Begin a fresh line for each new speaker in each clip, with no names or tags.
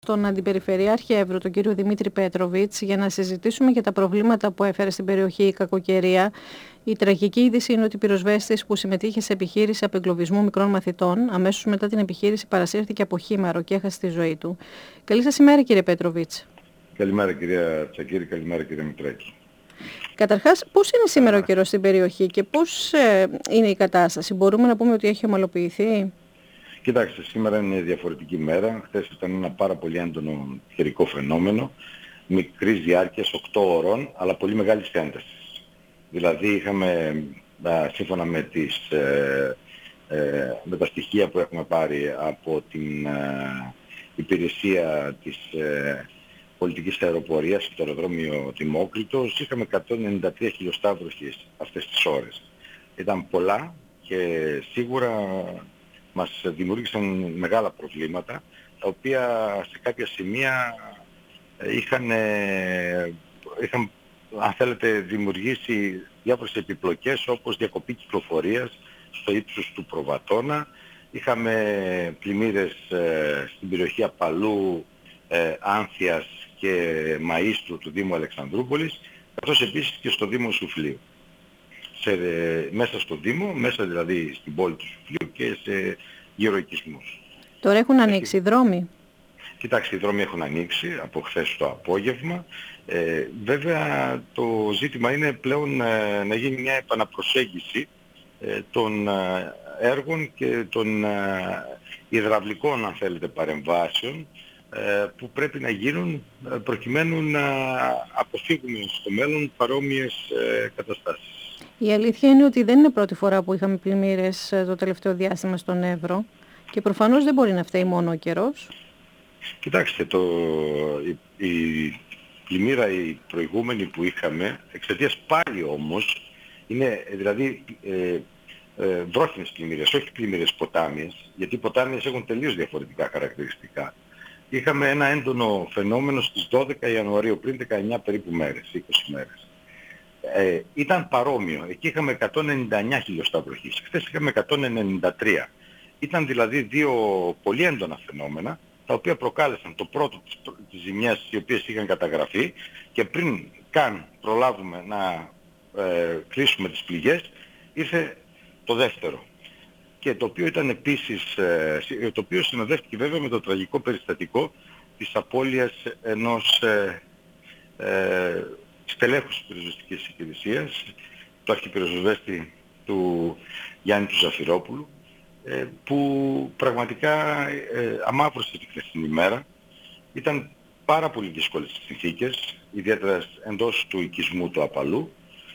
Στον Αντιπεριφερειάρχη Εύρου, τον κύριο Δημήτρη Πέτροβιτς, για να συζητήσουμε για τα προβλήματα που έφερε στην περιοχή η κακοκαιρία. Η τραγική είδηση είναι ότι πυροσβέστης που συμμετείχε σε επιχείρηση απεγκλωβισμού μικρών μαθητών, αμέσως μετά την επιχείρηση παρασύρθηκε από χήμαρο και έχασε τη ζωή του. Καλή σας ημέρα, κύριε Πέτροβιτς.
Καλημέρα, κυρία Τσακίρη, καλημέρα, κύριε Μητράκη.
Καταρχάς, πώς είναι σήμερα ο καιρός στην περιοχή και πώς είναι η κατάσταση? Μπορούμε να πούμε ότι έχει ομαλοποιηθεί?
Κοιτάξτε, σήμερα είναι διαφορετική μέρα. Χθες ήταν ένα πάρα πολύ έντονο καιρικό φαινόμενο, μικρής διάρκειας 8 ώρων, αλλά πολύ μεγάλης έντασης. Δηλαδή είχαμε, σύμφωνα με τα στοιχεία που έχουμε πάρει από την υπηρεσία της πολιτικής αεροπορίας στο αεροδρόμιο Δημόκριτος, είχαμε 193 χιλιοσταύροχες αυτές τις ώρες. Ήταν πολλά και σίγουρα μας δημιούργησαν μεγάλα προβλήματα, τα οποία σε κάποια σημεία είχαν, αν θέλετε, δημιουργήσει διάφορες επιπλοκές, όπως διακοπή κυκλοφορίας στο ύψος του Προβατώνα. Είχαμε πλημμύρες στην περιοχή Απαλού, Άνθιας και Μαΐστρου του Δήμου Αλεξανδρούπολης, καθώς επίσης και στο Δήμο Σουφλίου. Μέσα στο Δήμο, μέσα δηλαδή στην πόλη του Σουφλίου και σε γύρω οικισμούς.
Τώρα έχουν ανοίξει οι δρόμοι?
Κοιτάξτε, οι δρόμοι έχουν ανοίξει από χθες το απόγευμα. Βέβαια το ζήτημα είναι πλέον να γίνει μια επαναπροσέγγιση των έργων και των υδραυλικών, αν θέλετε, παρεμβάσεων που πρέπει να γίνουν προκειμένου να αποφύγουμε στο μέλλον παρόμοιες καταστάσεις.
Η αλήθεια είναι ότι δεν είναι πρώτη φορά που είχαμε πλημμύρες το τελευταίο διάστημα στον Εύρο και προφανώς δεν μπορεί να φταίει μόνο ο καιρός.
Κοιτάξτε, η πλημμύρα η προηγούμενη που είχαμε, εξαιτίας πάλι όμως, είναι δηλαδή βρόχινες πλημμύρες, όχι πλημμύρες ποτάμιες, γιατί οι ποτάμιες έχουν τελείως διαφορετικά χαρακτηριστικά. Είχαμε ένα έντονο φαινόμενο στις 12 Ιανουαρίου, πριν 19 περίπου μέρες, 20 μέρες. Ήταν παρόμοιο. Εκεί είχαμε 199 χιλιοσταυροχείς. Χθες είχαμε 193. Ήταν δηλαδή δύο πολύ έντονα φαινόμενα, τα οποία προκάλεσαν το πρώτο τις ζημιές οι οποίες είχαν καταγραφεί, και πριν καν προλάβουμε να κλείσουμε τις πληγές, ήρθε το δεύτερο. Και το οποίο ήταν επίσης, το οποίο συνοδεύτηκε βέβαια με το τραγικό περιστατικό της απώλειας ενός στελέχους της πυροσβεστικής υπηρεσίας, του αρχιπυροσβέστη του Γιάννη του Ζαφυρόπουλου, που πραγματικά αμαύρωσε τη χθεσινή ημέρα. Ήταν πάρα πολύ δύσκολες τις συνθήκες, ιδιαίτερα εντός του οικισμού του Απαλού.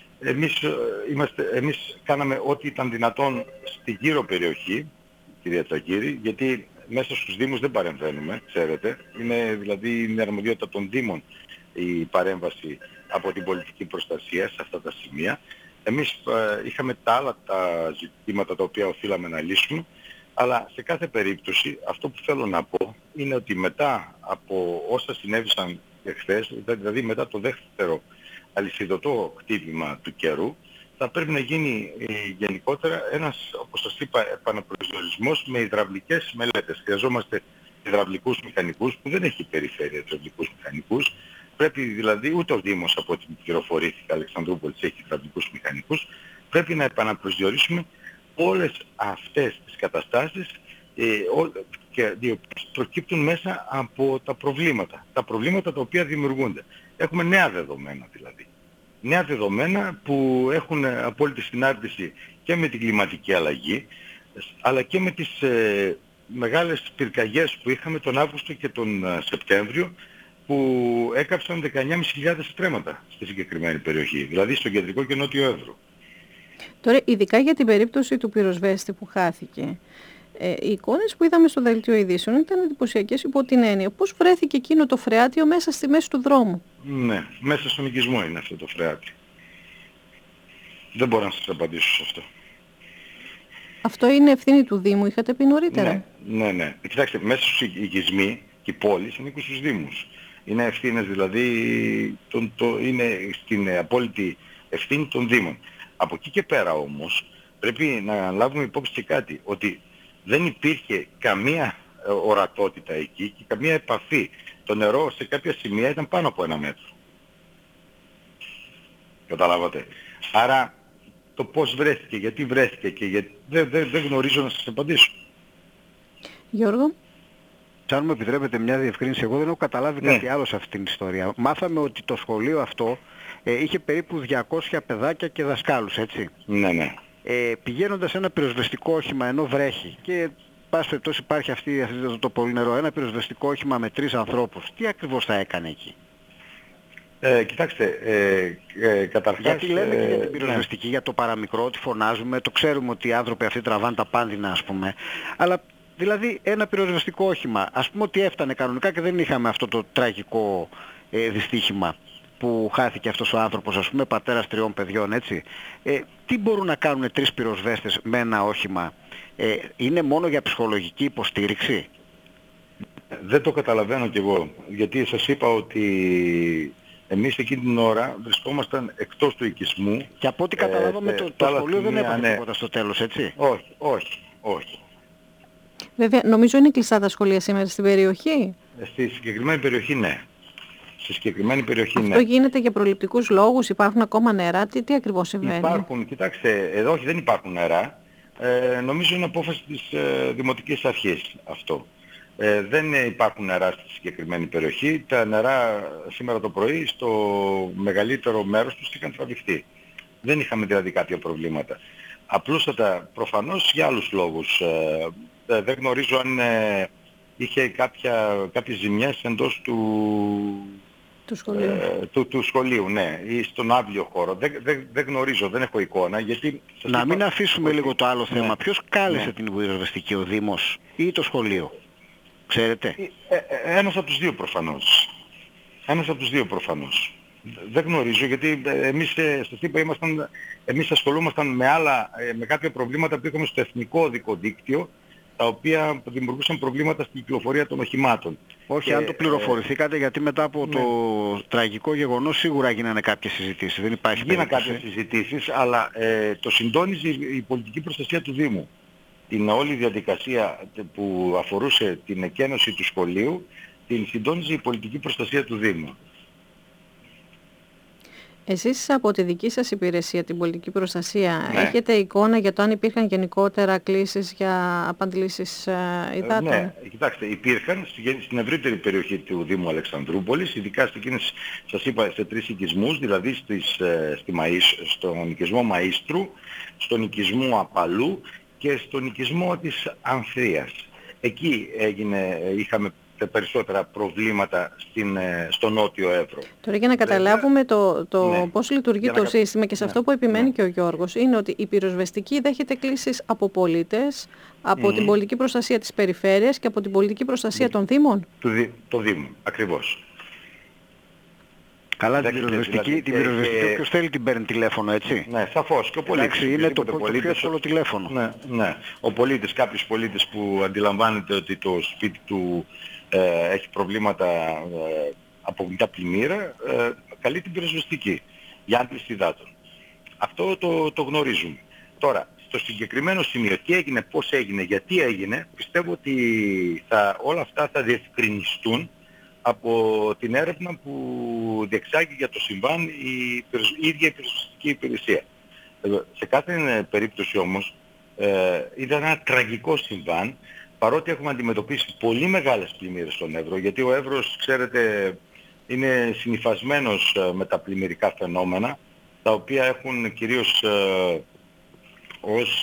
Εμείς κάναμε ό,τι ήταν δυνατόν στη γύρω περιοχή, κυρία Τσακίρη, γιατί μέσα στους Δήμους δεν παρεμβαίνουμε, ξέρετε. Είναι δηλαδή η αρμοδιότητα των Δήμων η παρέμβαση από την πολιτική προστασία σε αυτά τα σημεία. Εμείς είχαμε τα άλλα τα ζητήματα τα οποία οφείλαμε να λύσουμε, αλλά σε κάθε περίπτωση αυτό που θέλω να πω είναι ότι μετά από όσα συνέβησαν εχθές, δηλαδή μετά το δεύτερο αλυσιδωτό χτύπημα του καιρού, θα πρέπει να γίνει γενικότερα ένας, όπως σας είπα, επαναπροσδιορισμός με υδραυλικές μελέτες. Χρειαζόμαστε υδραυλικούς μηχανικούς, που δεν έχει περιφέρεια υδραυλικούς μηχανικούς. Πρέπει δηλαδή, ούτε ο Δήμος από ό,τι πληροφορήθηκα, Αλεξανδρούπολης, έχει υδραυλικούς μηχανικούς. Πρέπει να επαναπροσδιορίσουμε όλες αυτές τις καταστάσεις και οι οποίες προκύπτουν μέσα από τα προβλήματα. Τα προβλήματα τα οποία δημιουργούνται. Έχουμε νέα δεδομένα δηλαδή. Νέα δεδομένα που έχουν απόλυτη συνάρτηση και με την κλιματική αλλαγή, αλλά και με τις μεγάλες πυρκαγιές που είχαμε τον Αύγουστο και τον Σεπτέμβριο, που έκαψαν 19.500 στρέμματα στη συγκεκριμένη περιοχή, δηλαδή στο κεντρικό και νότιο Εύρο.
Τώρα, ειδικά για την περίπτωση του πυροσβέστη που χάθηκε, οι εικόνες που είδαμε στο δελτίο ειδήσεων ήταν εντυπωσιακές υπό την έννοια πώς βρέθηκε εκείνο το φρεάτιο μέσα στη μέση του δρόμου.
Ναι, μέσα στον οικισμό είναι αυτό το φρεάτιο. Δεν μπορώ να σας απαντήσω σε αυτό.
Αυτό είναι ευθύνη του Δήμου, είχατε πει νωρίτερα.
Ναι. Κοιτάξτε, μέσα στους οικισμοί και οι πόλεις ανήκουν στους Δήμους. Είναι ευθύνες δηλαδή, είναι στην απόλυτη ευθύνη των Δήμων. Από εκεί και πέρα όμως πρέπει να λάβουμε υπόψη και κάτι, ότι δεν υπήρχε καμία ορατότητα εκεί και καμία επαφή. Το νερό σε κάποια σημεία ήταν πάνω από 1 μέτρο. Καταλάβατε. Άρα το πώς βρέθηκε, γιατί βρέθηκε και δεν γνωρίζω να σας απαντήσω.
Γιώργο.
Αν μου επιτρέπετε μια διευκρίνηση, εγώ δεν έχω καταλάβει κάτι άλλο σε αυτήν την ιστορία. Μάθαμε ότι το σχολείο αυτό είχε περίπου 200 παιδάκια και δασκάλους, έτσι.
Ναι.
Πηγαίνοντας σε ένα πυροσβεστικό όχημα ενώ βρέχει και πάση περιπτώσει υπάρχει το πολύ νερό, ένα πυροσβεστικό όχημα με 3 ανθρώπους, τι ακριβώς θα έκανε εκεί?
Κοιτάξτε, καταρχάς...
Γιατί λέμε και για την πυροσβεστική, για το παραμικρό, ότι φωνάζουμε, το ξέρουμε ότι οι άνθρωποι αυτοί τραβάνε τα πάνδυνα, ας πούμε, αλλά δηλαδή ένα πυροσβεστικό όχημα, ας πούμε ότι έφτανε κανονικά και δεν είχαμε αυτό το τραγικό δυστύχημα που χάθηκε αυτός ο άνθρωπος, ας πούμε, πατέρας 3 παιδιών, έτσι. Τι μπορούν να κάνουν 3 πυροσβέστες με ένα όχημα? Είναι μόνο για ψυχολογική υποστήριξη?
Δεν το καταλαβαίνω κι εγώ, γιατί σας είπα ότι εμείς εκείνη την ώρα βρισκόμασταν εκτός του οικισμού.
Και από ό,τι καταλάβαμε το σχολείο δεν έπαθε τίποτα στο τέλος, έτσι.
Όχι.
Βέβαια, νομίζω είναι κλειστά τα σχολεία σήμερα στην περιοχή.
Στη συγκεκριμένη περιοχή ναι.
Αυτό γίνεται για προληπτικούς λόγους, υπάρχουν ακόμα νερά, τι ακριβώς συμβαίνει?
Υπάρχουν, κοιτάξτε, εδώ όχι, δεν υπάρχουν νερά. Νομίζω είναι απόφαση της Δημοτικής Αρχής αυτό. Δεν υπάρχουν νερά στη συγκεκριμένη περιοχή. Τα νερά σήμερα το πρωί στο μεγαλύτερο μέρος τους είχαν τραβηχτεί. Δεν είχαμε δηλαδή κάποια προβλήματα. Απλούστατα προφανώς για άλλους λόγους. Δεν γνωρίζω αν είχε κάποιες ζημιές εντός του σχολείου, ναι, ή στον άδειο χώρο. Δεν γνωρίζω, δεν έχω εικόνα. Γιατί
μην αφήσουμε λίγο το άλλο θέμα. Ποιος κάλεσε την πυροσβεστική, ο Δήμος ή το σχολείο? Ξέρετε.
Ένας από τους δύο προφανώς. Δεν γνωρίζω, γιατί εμείς στο ΤΥΠΑ εμείς ασχολούμασταν με κάποια προβλήματα που είχαμε στο εθνικό οδικό δίκτυο, τα οποία δημιουργούσαν προβλήματα στην κυκλοφορία των οχημάτων.
Όχι, αν το πληροφορηθήκατε, γιατί μετά από το τραγικό γεγονός σίγουρα γίνανε κάποιες συζητήσεις. Δεν υπάρχει
Γίνανε κάποιες συζητήσεις, αλλά το συντόνιζε η πολιτική προστασία του Δήμου. Την όλη διαδικασία που αφορούσε την εκένωση του σχολείου, την συντόνιζε η πολιτική προστασία του Δήμου.
Εσείς από τη δική σας υπηρεσία, την πολιτική προστασία, έχετε εικόνα για το αν υπήρχαν γενικότερα κλήσεις για απαντλήσεις υδάτων?
Ναι, κοιτάξτε, υπήρχαν στην ευρύτερη περιοχή του Δήμου Αλεξανδρούπολης, ειδικά σας είπα, σε 3 οικισμούς, δηλαδή στον οικισμό Μαΐστρου, στον οικισμό Απαλού και στον οικισμό της Ανθρίας. Εκεί είχαμε τα περισσότερα προβλήματα στο νότιο Εύρο.
Τώρα για να καταλάβουμε πώς λειτουργεί το σύστημα και σε αυτό που επιμένει και ο Γιώργος, είναι ότι η πυροσβεστική δέχεται κλήσεις από πολίτες, από την πολιτική προστασία της περιφέρειας και από την πολιτική προστασία των Δήμων.
Το Δήμο, ακριβώς.
Καλά, την πυροσβεστική όποιος θέλει την παίρνει τηλέφωνο, έτσι.
Ναι, σαφώς. Και ο πολίτης.
Εντάξει, είναι το πιο εύκολο τηλέφωνο.
Ναι. Ο πολίτης, κάποιος πολίτης που αντιλαμβάνεται ότι το σπίτι του έχει προβλήματα από μια πλημμύρα, καλεί την πυροσβεστική για άντληση υδάτων. Αυτό το γνωρίζουμε. Τώρα, στο συγκεκριμένο σημείο, τι έγινε, πώς έγινε, γιατί έγινε, πιστεύω ότι όλα αυτά θα διευκρινιστούν από την έρευνα που διεξάγει για το συμβάν η ίδια η πυροσβεστική υπηρεσία. Σε κάθε περίπτωση όμως ήταν ένα τραγικό συμβάν, παρότι έχουμε αντιμετωπίσει πολύ μεγάλες πλημμύρες στον Εύρο, γιατί ο Εύρος, ξέρετε, είναι συνυφασμένος με τα πλημμυρικά φαινόμενα, τα οποία έχουν κυρίως ως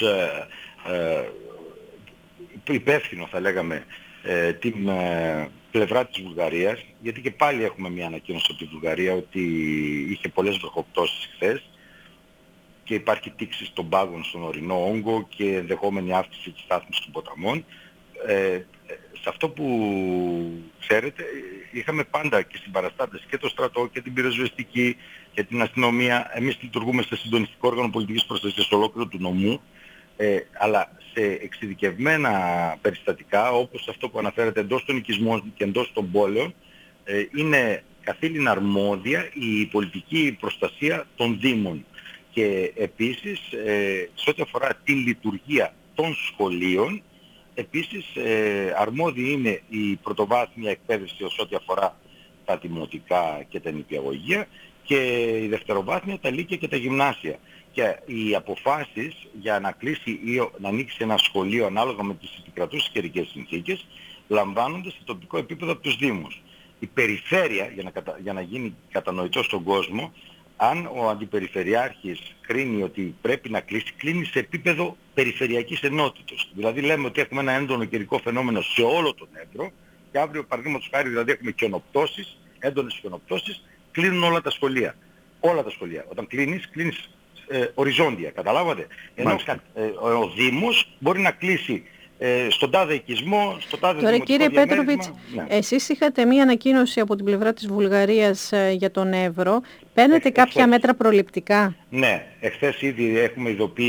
υπεύθυνο, θα λέγαμε, την πλευρά της Βουλγαρίας, γιατί και πάλι έχουμε μια ανακοίνωση από τη Βουλγαρία ότι είχε πολλές βροχοπτώσεις χθες και υπάρχει τήξη των πάγων στον ορεινό όγκο και ενδεχόμενη αύξηση της στάθμης των ποταμών. Σε αυτό που ξέρετε, είχαμε πάντα και συμπαραστάτες και το στρατό και την πυροσβεστική και την αστυνομία. Εμείς λειτουργούμε στο συντονιστικό όργανο πολιτικής προστασίας ολόκληρο του νομού, αλλά σε εξειδικευμένα περιστατικά, όπως αυτό που αναφέρεται εντός των οικισμών και εντός των πόλεων, είναι καθήλυνα αρμόδια η πολιτική προστασία των Δήμων. Και επίσης, σε ό,τι αφορά την λειτουργία των σχολείων, Επίσης, αρμόδιοι είναι η πρωτοβάθμια εκπαίδευση όσο ό,τι αφορά τα δημοτικά και τα νηπιαγωγεία και η δευτεροβάθμια τα λύκεια και τα γυμνάσια. Και οι αποφάσεις για να κλείσει ή να ανοίξει ένα σχολείο ανάλογα με τις επικρατούσες καιρικές συνθήκες λαμβάνονται σε τοπικό επίπεδο από τους Δήμους. Η περιφέρεια, για να γίνει κατανοητό στον κόσμο, αν ο αντιπεριφερειάρχης κρίνει ότι πρέπει να κλείσει, κλείνει σε επίπεδο περιφερειακής ενότητος. Δηλαδή λέμε ότι έχουμε ένα έντονο καιρικό φαινόμενο σε όλο τον Εύρο και αύριο παραδείγματος χάρη δηλαδή έχουμε χιονοπτώσεις, έντονες χιονοπτώσεις, κλείνουν όλα τα σχολεία. Όλα τα σχολεία. Όταν κλείνεις οριζόντια, καταλάβατε. Ενώ ο Δήμος μπορεί να κλείσει στον τάδε οικισμό, στο τάδε δημοτικό
κύριε
διαμέρισμα.
Πέτροβιτς,
Ναι.
εσείς είχατε μία ανακοίνωση από την πλευρά της Βουλγαρίας για τον Εύρο. Παίρνετε κάποια μέτρα προληπτικά?
Ναι, εχθές ήδη έχουμε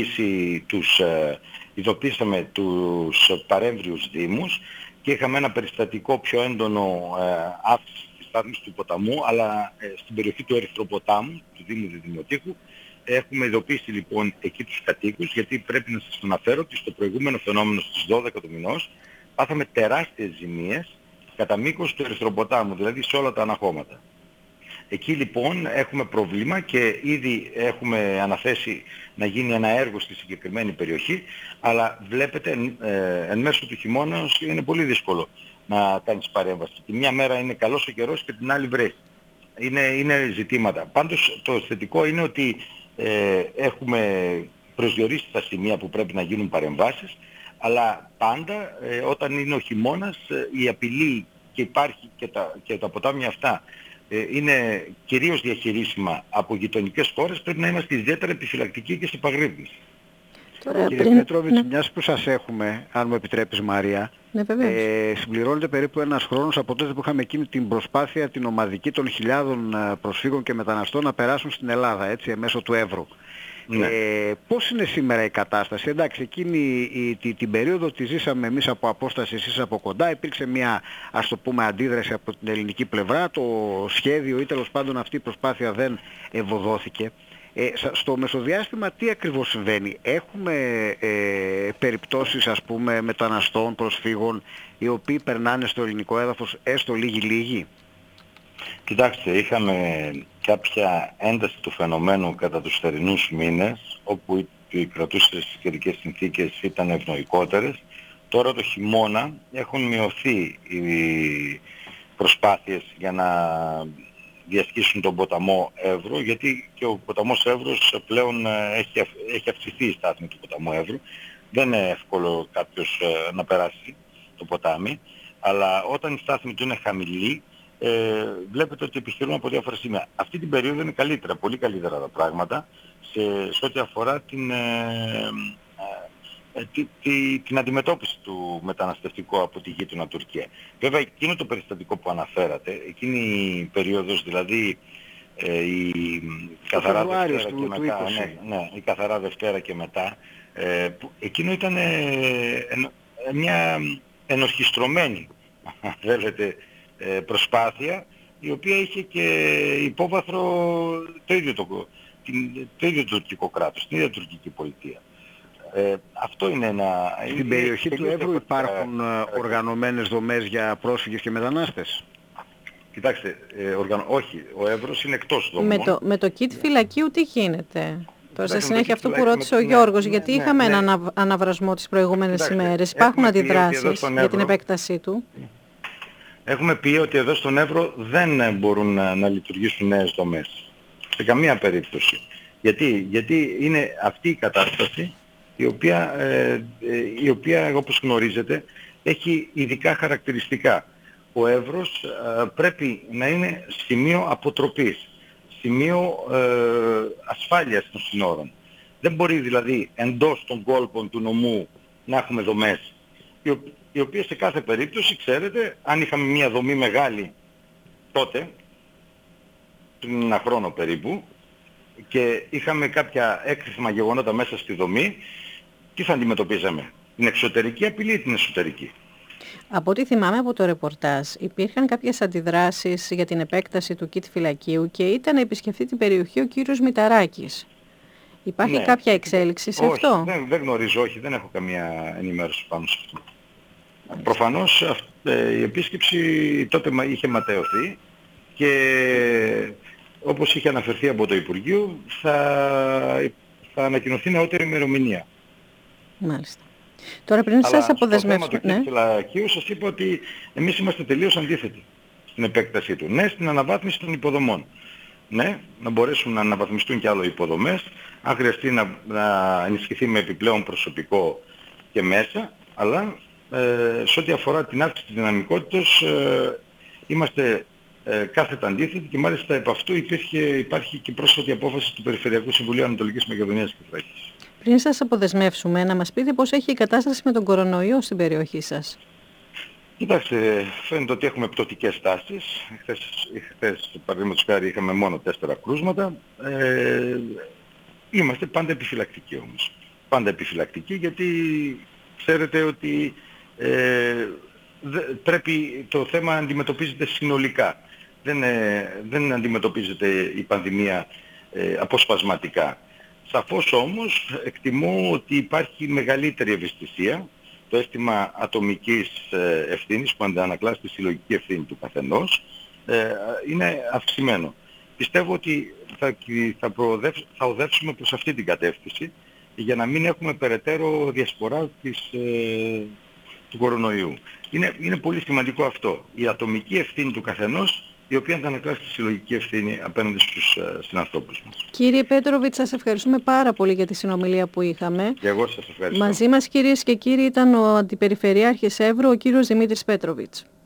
ειδοποίησαμε τους παρέμβριους δήμους και είχαμε ένα περιστατικό πιο έντονο αύξηση της στάθμης του ποταμού, αλλά στην περιοχή του Ερυθροποτάμου, του Δήμου Διδημοτήχου, έχουμε ειδοποιήσει λοιπόν εκεί τους κατοίκους, γιατί πρέπει να σας αναφέρω ότι στο προηγούμενο φαινόμενο στις 12 του μηνός πάθαμε τεράστιες ζημίες κατά μήκος του Ερυθροποτάμου, δηλαδή σε όλα τα αναχώματα. Εκεί λοιπόν έχουμε πρόβλημα και ήδη έχουμε αναθέσει να γίνει ένα έργο στη συγκεκριμένη περιοχή, αλλά βλέπετε εν μέσω του χειμώνα είναι πολύ δύσκολο να κάνεις παρέμβαση. Τη μια μέρα είναι καλός ο καιρός και την άλλη βρέχει. Είναι ζητήματα. Πάντως το θετικό είναι ότι έχουμε προσδιορίσει τα σημεία που πρέπει να γίνουν παρεμβάσεις, αλλά πάντα όταν είναι ο χειμώνας η απειλή και υπάρχει και τα ποτάμια αυτά είναι κυρίως διαχειρίσιμα από γειτονικές χώρες, πρέπει να είμαστε ιδιαίτερα επιφυλακτικοί και σε επαγρύπνηση.
Κύριε Πέτροβιτς, μιας που σας έχουμε, αν μου επιτρέπεις Μαρία,
ναι,
συμπληρώνεται περίπου ένας χρόνος από τότε που είχαμε εκείνη την προσπάθεια την ομαδική των χιλιάδων προσφύγων και μεταναστών να περάσουν στην Ελλάδα, έτσι, μέσω του Εύρου. Ναι. Πώς είναι σήμερα η κατάσταση? Εντάξει, εκείνη την περίοδο τη ζήσαμε εμείς από απόσταση, εσείς από κοντά. Υπήρξε μια, ας το πούμε, αντίδραση από την ελληνική πλευρά. Το σχέδιο ή τέλος πάντων αυτή η προσπάθεια δεν ευωδόθηκε. Στο μεσοδιάστημα τι ακριβώς συμβαίνει? Έχουμε περιπτώσεις, ας πούμε, μεταναστών, προσφύγων, οι οποίοι περνάνε στο ελληνικό έδαφος έστω λίγοι?
Κοιτάξτε, είχαμε κάποια ένταση του φαινομένου κατά τους θερινούς μήνες, όπου οι κρατούσες καιρικές συνθήκες ήταν ευνοϊκότερες. Τώρα το χειμώνα έχουν μειωθεί οι προσπάθειες για να διασχίσουν τον ποταμό Εύρου, γιατί και ο ποταμός Εύρος πλέον έχει αυξηθεί η στάθμη του ποταμού Εύρου. Δεν είναι εύκολο κάποιος να περάσει το ποτάμι, αλλά όταν η στάθμη του είναι χαμηλή, βλέπετε ότι επιχειρούν από διάφορα σημεία. Αυτή την περίοδο είναι καλύτερα, πολύ καλύτερα τα πράγματα σε ό,τι αφορά την αντιμετώπιση του μεταναστευτικού από τη γείτονα Τουρκία. Βέβαια εκείνο το περιστατικό που αναφέρατε, εκείνη η περίοδος, δηλαδή η καθαρά Δευτέρα και μετά, η καθαρά Δευτέρα και μετά, εκείνο ήταν μια ενορχιστρωμένη, αν θέλετε, προσπάθεια, η οποία είχε και υπόβαθρο το ίδιο τουρκικό κράτος, την ίδια τουρκική πολιτεία. Αυτό είναι ένα...
Στην περιοχή του Εύρου υπάρχουν οργανωμένες δομές για πρόσφυγες και μετανάστες?
Κοιτάξτε, όχι, ο Εύρος είναι εκτός δομών.
Με το kit φυλακίου τι γίνεται? Τώρα στη συνέχεια αυτό που ρώτησε ο Γιώργος, γιατί είχαμε έναν αναβρασμό τις προηγούμενες ημέρες. Υπάρχουν αντιδράσεις για την επέκτασή του?
Έχουμε πει ότι εδώ στον Εύρο δεν μπορούν να λειτουργήσουν νέες δομές. Σε καμία περίπτωση. Γιατί είναι αυτή η κατάσταση η οποία όπως γνωρίζετε έχει ειδικά χαρακτηριστικά. Ο Εύρος πρέπει να είναι σημείο αποτροπής, σημείο ασφάλειας των συνόρων. Δεν μπορεί δηλαδή εντός των κόλπων του νομού να έχουμε δομές, οι οποίες σε κάθε περίπτωση, ξέρετε, αν είχαμε μια δομή μεγάλη τότε, πριν ένα χρόνο περίπου, και είχαμε κάποια έκρηθμα γεγονότα μέσα στη δομή, τι θα αντιμετωπίζαμε? Την εξωτερική απειλή ή την εσωτερική?
Από ό,τι θυμάμαι από το ρεπορτάζ, υπήρχαν κάποιες αντιδράσεις για την επέκταση του kit φυλακίου και ήταν να επισκεφτεί την περιοχή ο κύριος Μηταράκης. Υπάρχει κάποια εξέλιξη σε αυτό?
Δεν γνωρίζω, όχι, δεν έχω καμία ενημέρωση πάνω σε αυτό. Προφανώς η επίσκεψη τότε είχε ματαιωθεί και όπως είχε αναφερθεί από το Υπουργείο θα ανακοινωθεί νεότερη ημερομηνία.
Μάλιστα. Τώρα πριν σας αποδεσμεύσουμε...
Στο θέμα του Κηφισλακίου σας είπα ότι εμείς είμαστε τελείως αντίθετοι στην επέκτασή του. Ναι, στην αναβάθμιση των υποδομών. Ναι, να μπορέσουν να αναβαθμιστούν και άλλο οι υποδομές, αν χρειαστεί να ενισχυθεί με επιπλέον προσωπικό και μέσα, αλλά σε ό,τι αφορά την αύξηση της δυναμικότητας είμαστε κάθετα αντίθετοι και μάλιστα επ' αυτού υπάρχει και πρόσφατη απόφαση του Περιφερειακού Συμβουλίου Ανατολικής Μακεδονίας και Θράκης.
Πριν σας αποδεσμεύσουμε, να μας πείτε πώς έχει η κατάσταση με τον κορονοϊό στην περιοχή σας.
Κοιτάξτε, φαίνεται ότι έχουμε πτωτικές τάσεις. Χθες παραδείγματος χάρη, είχαμε μόνο 4 κρούσματα. Είμαστε πάντα επιφυλακτικοί όμως. Πάντα επιφυλακτικοί γιατί ξέρετε ότι πρέπει το θέμα να αντιμετωπίζεται συνολικά. Δεν αντιμετωπίζεται η πανδημία αποσπασματικά. Σαφώς όμως εκτιμώ ότι υπάρχει μεγαλύτερη ευαισθησία. Το αίσθημα ατομικής ευθύνης που αντανακλά στη συλλογική ευθύνη του καθενός είναι αυξημένο. Πιστεύω ότι θα οδεύσουμε προς αυτή την κατεύθυνση για να μην έχουμε περαιτέρω διασπορά του κορονοϊού. Είναι πολύ σημαντικό αυτό. Η ατομική ευθύνη του καθενός, η οποία αντανακλά στη συλλογική ευθύνη απέναντι στους συνανθρώπους μας.
Κύριε Πέτροβιτς, σας ευχαριστούμε πάρα πολύ για τη συνομιλία που είχαμε.
Και εγώ σας ευχαριστώ.
Μαζί μας, κυρίες και κύριοι, ήταν ο Αντιπεριφερειάρχης Εύρου, ο κύριος Δημήτρης Πέτροβιτς.